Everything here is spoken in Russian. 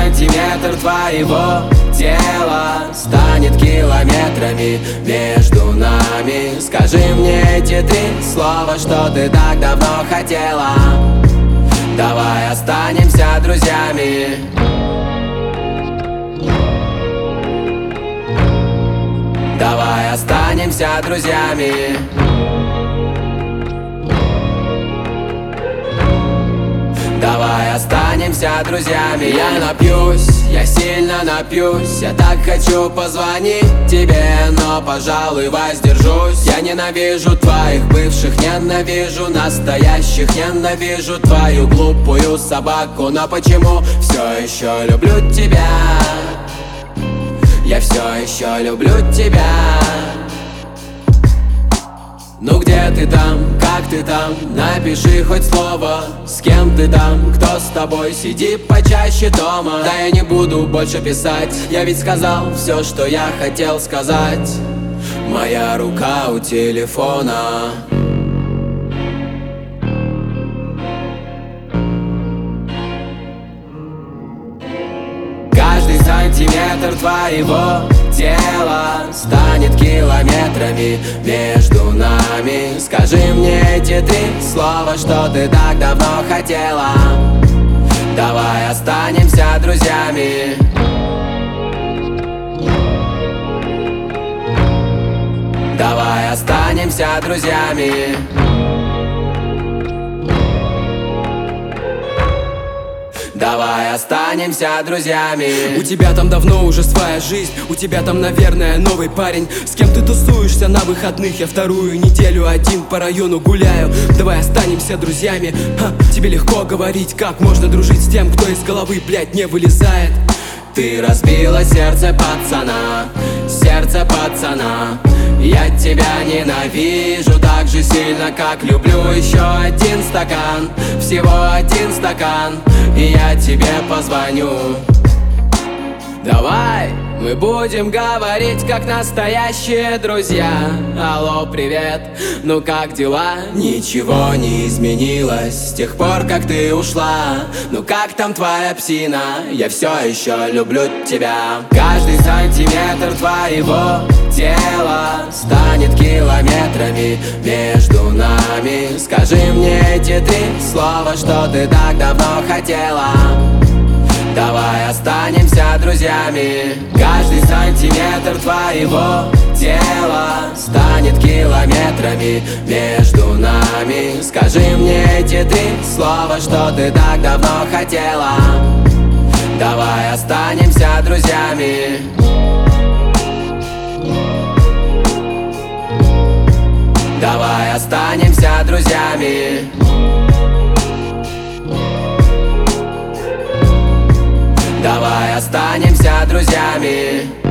сантиметр твоего тела станет километрами между нами. Скажи мне эти три слова, что ты так давно хотела. Давай останемся друзьями. Давай останемся друзьями. Давай останемся друзьями. Я напьюсь, я сильно напьюсь. Я так хочу позвонить тебе, но, пожалуй, воздержусь. Я ненавижу твоих бывших, ненавижу настоящих, ненавижу твою глупую собаку. Но почему все еще люблю тебя? Я все еще люблю тебя. Ну где ты там, как ты там, напиши хоть слово. С кем ты там, кто с тобой, сиди почаще дома. Да я не буду больше писать, я ведь сказал все, что я хотел сказать. Моя рука у телефона. Каждый сантиметр твоего тела станет километрами между нами. Скажи мне эти три слова, что ты так давно хотела. Давай останемся друзьями. Давай останемся друзьями. Давай останемся друзьями. У тебя там давно уже своя жизнь. У тебя там, наверное, новый парень. С кем ты тусуешься на выходных? Я вторую неделю один по району гуляю. Давай останемся друзьями. Тебе легко говорить, как можно дружить с тем, кто из головы, блядь, не вылезает. Ты разбила сердце пацана, сердце пацана. Я тебя ненавижу так же сильно, как люблю. Еще один стакан, всего один стакан, и я тебе позвоню. Давай мы будем говорить, как настоящие друзья. Алло, привет, ну как дела? Ничего не изменилось с тех пор, как ты ушла. Ну как там твоя псина? Я все еще люблю тебя. Каждый сантиметр твоего тела станет километрами между нами. Скажи мне эти три слова, что ты так давно хотела. Давай останемся друзьями. Каждый сантиметр твоего тела станет километрами между нами. Скажи мне эти три слова, что ты так давно хотела. Давай останемся друзьями. Давай останемся друзьями. Давай останемся друзьями.